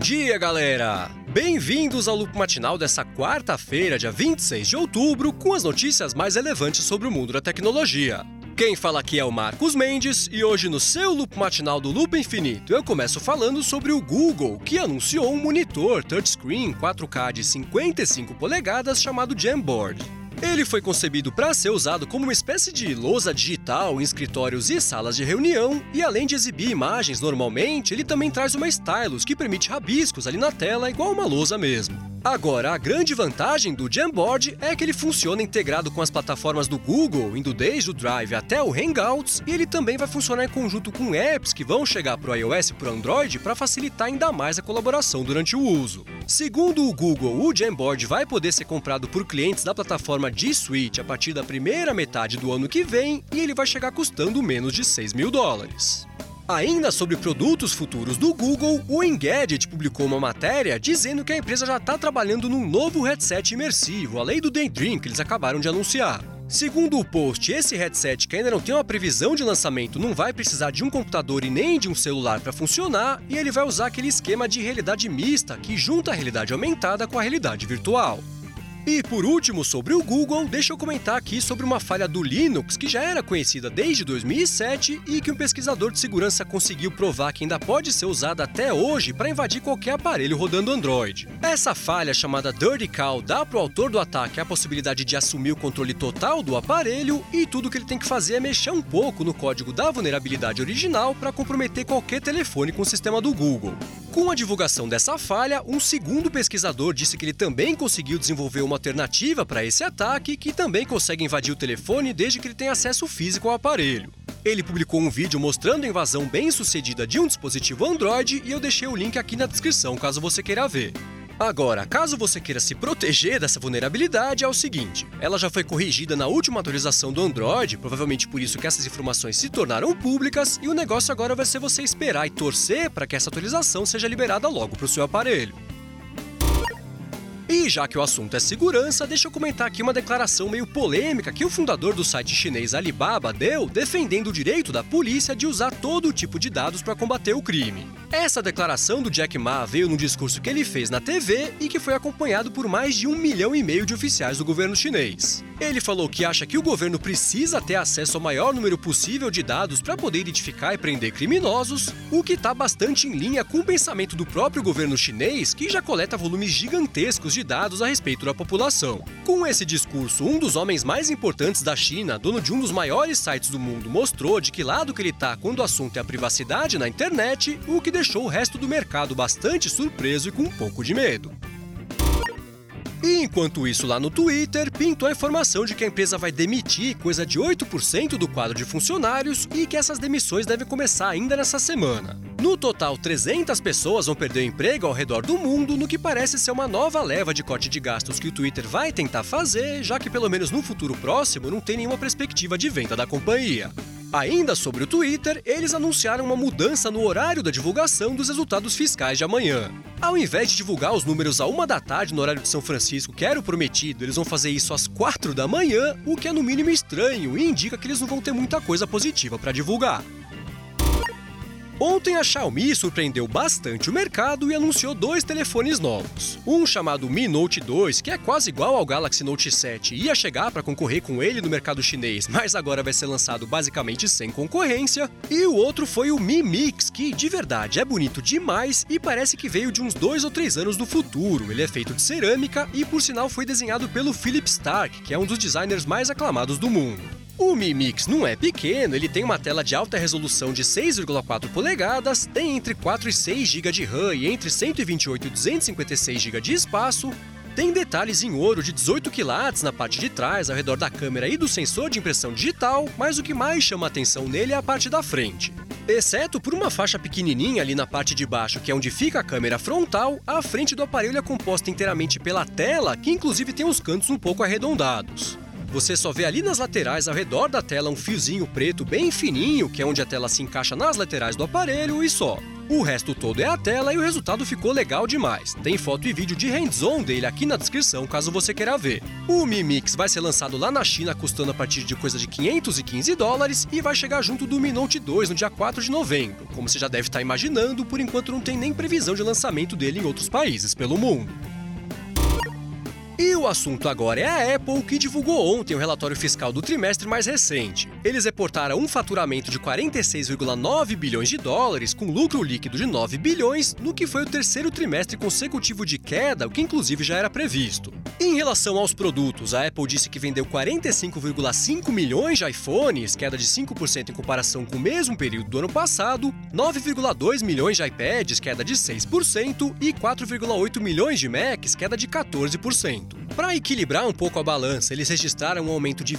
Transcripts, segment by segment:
dia, galera! Bem-vindos ao Loop Matinal dessa quarta-feira, dia 26 de outubro, com as notícias mais relevantes sobre o mundo da tecnologia. Quem fala aqui é o Marcos Mendes e hoje no seu Loop Matinal do Loop Infinito eu começo falando sobre o Google, que anunciou um monitor touchscreen 4K de 55 polegadas chamado Jamboard. Ele foi concebido para ser usado como uma espécie de lousa digital em escritórios e salas de reunião, e além de exibir imagens normalmente, ele também traz uma stylus que permite rabiscos ali na tela igual uma lousa mesmo. Agora, a grande vantagem do Jamboard é que ele funciona integrado com as plataformas do Google, indo desde o Drive até o Hangouts, e ele também vai funcionar em conjunto com apps que vão chegar para o iOS e para o Android para facilitar ainda mais a colaboração durante o uso. Segundo o Google, o Jamboard vai poder ser comprado por clientes da plataforma G Suite a partir da primeira metade do ano que vem, e ele vai chegar custando menos de $6 mil. Ainda sobre produtos futuros do Google, o Engadget publicou uma matéria dizendo que a empresa já está trabalhando num novo headset imersivo, além do Daydream que eles acabaram de anunciar. Segundo o post, esse headset, que ainda não tem uma previsão de lançamento, não vai precisar de um computador e nem de um celular para funcionar, e ele vai usar aquele esquema de realidade mista que junta a realidade aumentada com a realidade virtual. E por último, sobre o Google, deixa eu comentar aqui sobre uma falha do Linux que já era conhecida desde 2007 e que um pesquisador de segurança conseguiu provar que ainda pode ser usada até hoje para invadir qualquer aparelho rodando Android. Essa falha, chamada Dirty Cow, dá para o autor do ataque a possibilidade de assumir o controle total do aparelho, e tudo que ele tem que fazer é mexer um pouco no código da vulnerabilidade original para comprometer qualquer telefone com o sistema do Google. Com a divulgação dessa falha, um segundo pesquisador disse que ele também conseguiu desenvolver uma alternativa para esse ataque, que também consegue invadir o telefone desde que ele tenha acesso físico ao aparelho. Ele publicou um vídeo mostrando a invasão bem-sucedida de um dispositivo Android e eu deixei o link aqui na descrição caso você queira ver. Agora, caso você queira se proteger dessa vulnerabilidade, é o seguinte: ela já foi corrigida na última atualização do Android, provavelmente por isso que essas informações se tornaram públicas, e o negócio agora vai ser você esperar e torcer para que essa atualização seja liberada logo para o seu aparelho. E já que o assunto é segurança, deixa eu comentar aqui uma declaração meio polêmica que o fundador do site chinês Alibaba deu, defendendo o direito da polícia de usar todo tipo de dados para combater o crime. Essa declaração do Jack Ma veio num discurso que ele fez na TV e que foi acompanhado por mais de 1,5 milhão de oficiais do governo chinês. Ele falou que acha que o governo precisa ter acesso ao maior número possível de dados para poder identificar e prender criminosos, o que está bastante em linha com o pensamento do próprio governo chinês, que já coleta volumes gigantescos de dados a respeito da população. Com esse discurso, um dos homens mais importantes da China, dono de um dos maiores sites do mundo, mostrou de que lado que ele está quando o assunto é a privacidade na internet, o que deixou o resto do mercado bastante surpreso e com um pouco de medo. E enquanto isso, lá no Twitter, pintou a informação de que a empresa vai demitir coisa de 8% do quadro de funcionários e que essas demissões devem começar ainda nessa semana. No total, 300 pessoas vão perder o emprego ao redor do mundo, no que parece ser uma nova leva de corte de gastos que o Twitter vai tentar fazer, já que pelo menos no futuro próximo não tem nenhuma perspectiva de venda da companhia. Ainda sobre o Twitter, eles anunciaram uma mudança no horário da divulgação dos resultados fiscais de amanhã. Ao invés de divulgar os números à 1 da tarde no horário de São Francisco, que era o prometido, eles vão fazer isso às 4 da manhã, o que é no mínimo estranho e indica que eles não vão ter muita coisa positiva para divulgar. Ontem a Xiaomi surpreendeu bastante o mercado e anunciou 2 telefones novos. Um chamado Mi Note 2, que é quase igual ao Galaxy Note 7 e ia chegar para concorrer com ele no mercado chinês, mas agora vai ser lançado basicamente sem concorrência. E o outro foi o Mi Mix, que de verdade é bonito demais e parece que veio de uns 2 ou 3 anos do futuro. Ele é feito de cerâmica e por sinal foi desenhado pelo Philip Stark, que é um dos designers mais aclamados do mundo. O Mi Mix não é pequeno, ele tem uma tela de alta resolução de 6,4 polegadas, tem entre 4 e 6 GB de RAM e entre 128 e 256 GB de espaço, tem detalhes em ouro de 18 quilates na parte de trás, ao redor da câmera e do sensor de impressão digital, mas o que mais chama a atenção nele é a parte da frente. Exceto por uma faixa pequenininha ali na parte de baixo, que é onde fica a câmera frontal, a frente do aparelho é composta inteiramente pela tela, que inclusive tem os cantos um pouco arredondados. Você só vê ali nas laterais, ao redor da tela, um fiozinho preto bem fininho, que é onde a tela se encaixa nas laterais do aparelho, e só. O resto todo é a tela e o resultado ficou legal demais. Tem foto e vídeo de hands-on dele aqui na descrição, caso você queira ver. O Mi Mix vai ser lançado lá na China, custando a partir de coisa de $515 e vai chegar junto do Mi Note 2 no dia 4 de novembro. Como você já deve estar imaginando, por enquanto não tem nem previsão de lançamento dele em outros países pelo mundo. E o assunto agora é a Apple, que divulgou ontem o relatório fiscal do trimestre mais recente. Eles reportaram um faturamento de 46,9 bilhões de dólares, com lucro líquido de 9 bilhões, no que foi o terceiro trimestre consecutivo de queda, o que inclusive já era previsto. Em relação aos produtos, a Apple disse que vendeu 45,5 milhões de iPhones, queda de 5% em comparação com o mesmo período do ano passado, 9,2 milhões de iPads, queda de 6%, e 4,8 milhões de Macs, queda de 14%. Para equilibrar um pouco a balança, eles registraram um aumento de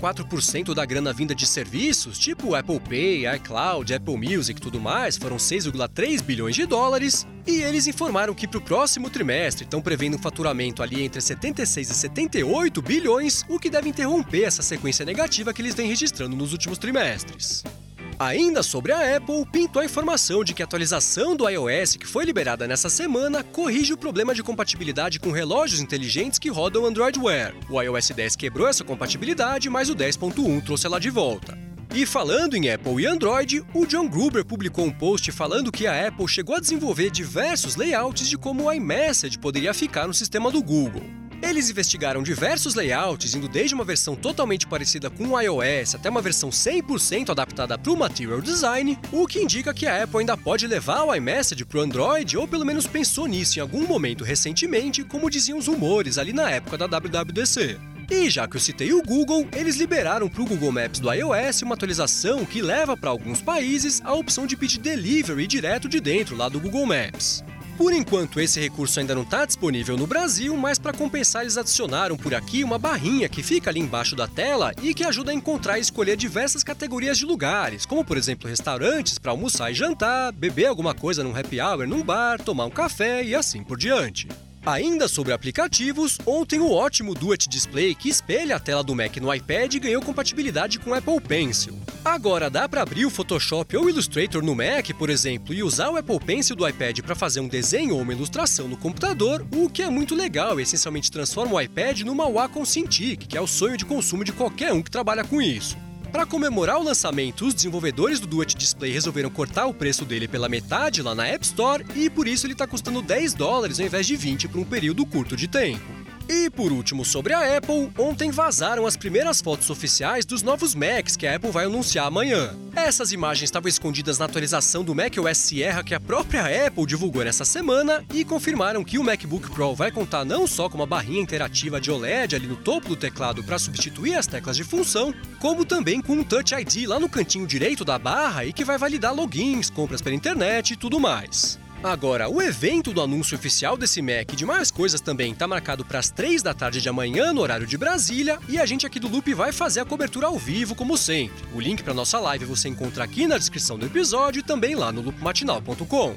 24% da grana vinda de serviços, tipo Apple Pay, iCloud, Apple Music e tudo mais, foram 6,3 bilhões de dólares, e eles informaram que para o próximo trimestre estão prevendo um faturamento ali entre 76 e 78 bilhões, o que deve interromper essa sequência negativa que eles vêm registrando nos últimos trimestres. Ainda sobre a Apple, pintou a informação de que a atualização do iOS que foi liberada nessa semana corrige o problema de compatibilidade com relógios inteligentes que rodam Android Wear. O iOS 10 quebrou essa compatibilidade, mas o 10.1 trouxe ela de volta. E falando em Apple e Android, o John Gruber publicou um post falando que a Apple chegou a desenvolver diversos layouts de como o iMessage poderia ficar no sistema do Google. Eles investigaram diversos layouts, indo desde uma versão totalmente parecida com o iOS até uma versão 100% adaptada para o Material Design, o que indica que a Apple ainda pode levar o iMessage para o Android, ou pelo menos pensou nisso em algum momento recentemente, como diziam os rumores ali na época da WWDC. E já que eu citei o Google, eles liberaram para o Google Maps do iOS uma atualização que leva para alguns países a opção de pedir delivery direto de dentro lá do Google Maps. Por enquanto, esse recurso ainda não está disponível no Brasil, mas para compensar eles adicionaram por aqui uma barrinha que fica ali embaixo da tela e que ajuda a encontrar e escolher diversas categorias de lugares, como por exemplo restaurantes para almoçar e jantar, beber alguma coisa num happy hour num bar, tomar um café e assim por diante. Ainda sobre aplicativos, ontem o ótimo Duet Display que espelha a tela do Mac no iPad ganhou compatibilidade com o Apple Pencil. Agora dá para abrir o Photoshop ou Illustrator no Mac, por exemplo, e usar o Apple Pencil do iPad para fazer um desenho ou uma ilustração no computador, o que é muito legal e essencialmente transforma o iPad numa Wacom Cintiq, que é o sonho de consumo de qualquer um que trabalha com isso. Para comemorar o lançamento, os desenvolvedores do Duet Display resolveram cortar o preço dele pela metade lá na App Store e por isso ele está custando $10 ao invés de 20 por um período curto de tempo. E por último, sobre a Apple, ontem vazaram as primeiras fotos oficiais dos novos Macs que a Apple vai anunciar amanhã. Essas imagens estavam escondidas na atualização do macOS Sierra que a própria Apple divulgou nessa semana e confirmaram que o MacBook Pro vai contar não só com uma barrinha interativa de OLED ali no topo do teclado para substituir as teclas de função, como também com um Touch ID lá no cantinho direito da barra e que vai validar logins, compras pela internet e tudo mais. Agora, o evento do anúncio oficial desse Mac e de mais coisas também está marcado para as 3 da tarde de amanhã, no horário de Brasília, e a gente aqui do Loop vai fazer a cobertura ao vivo, como sempre. O link para nossa live você encontra aqui na descrição do episódio e também lá no loopmatinal.com.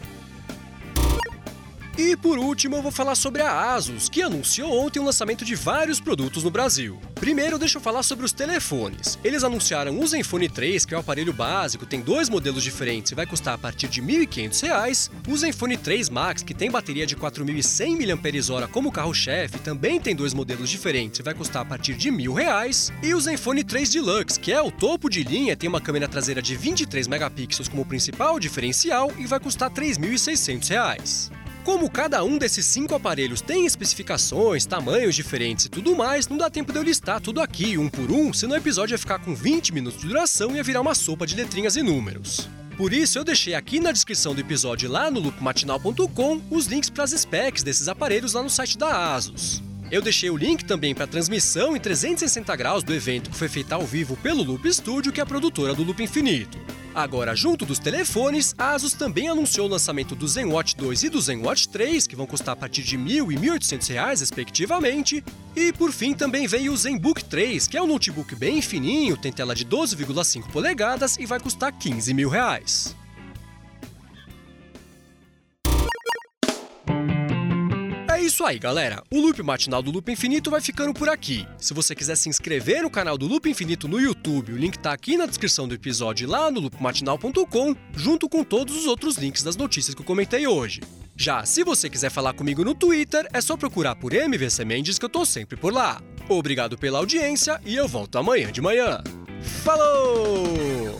E por último, eu vou falar sobre a Asus, que anunciou ontem o lançamento de vários produtos no Brasil. Primeiro, deixa eu falar sobre os telefones. Eles anunciaram o Zenfone 3, que é o aparelho básico, tem 2 modelos diferentes e vai custar a partir de R$ 1.500. O Zenfone 3 Max, que tem bateria de 4.100 mAh como carro-chefe, também tem 2 modelos diferentes e vai custar a partir de R$ 1.000. E o Zenfone 3 Deluxe, que é o topo de linha, tem uma câmera traseira de 23 megapixels como principal diferencial e vai custar R$ 3.600. Como cada um desses 5 aparelhos tem especificações, tamanhos diferentes e tudo mais, não dá tempo de eu listar tudo aqui, um por um, senão o episódio ia ficar com 20 minutos de duração e ia virar uma sopa de letrinhas e números. Por isso, eu deixei aqui na descrição do episódio lá no loopmatinal.com os links para as specs desses aparelhos lá no site da Asus. Eu deixei o link também para a transmissão em 360 graus do evento que foi feita ao vivo pelo Loop Studio, que é a produtora do Loop Infinito. Agora, junto dos telefones, a Asus também anunciou o lançamento do ZenWatch 2 e do ZenWatch 3, que vão custar a partir de R$ 1.000 e R$ 1.800, respectivamente. E, por fim, também veio o ZenBook 3, que é um notebook bem fininho, tem tela de 12,5 polegadas e vai custar R$ 15.000. É isso aí, galera. O Loop Matinal do Loop Infinito vai ficando por aqui. Se você quiser se inscrever no canal do Loop Infinito no YouTube, o link tá aqui na descrição do episódio e lá no loopmatinal.com, junto com todos os outros links das notícias que eu comentei hoje. Já se você quiser falar comigo no Twitter, é só procurar por MVC Mendes que eu tô sempre por lá. Obrigado pela audiência e eu volto amanhã de manhã. Falou!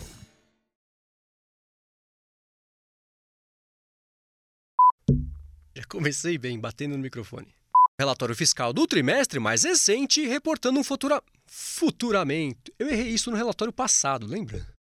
Já comecei bem, batendo no microfone. Relatório fiscal do trimestre mais recente, reportando um futuramento. Eu errei isso no relatório passado, lembra?